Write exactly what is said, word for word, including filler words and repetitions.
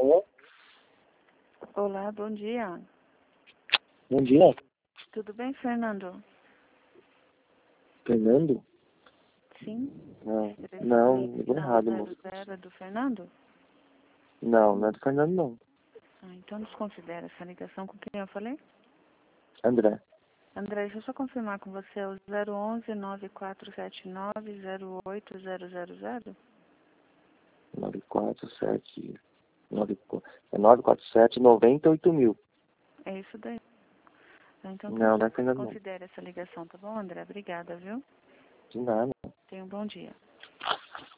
Alô? Olá, bom dia. Bom dia, Tudo bem, Fernando? Fernando? Sim? Não, Telefone não, ligou final errado, zero moço. zero é do Fernando? Não, não é do Fernando, não. Ah, então desconsidera essa ligação com quem eu falei? André, André, deixa eu só confirmar com você, é o zero onze, nove quatro sete nove, zero oito zero zero zero? nove quatro sete, nove, é nove quatro sete, noventa e oito mil. É isso daí. Ah, então Não, não é Fernando, não. desconsidera essa ligação, tá bom, André? Obrigada, viu? De nada. Tenha um bom dia.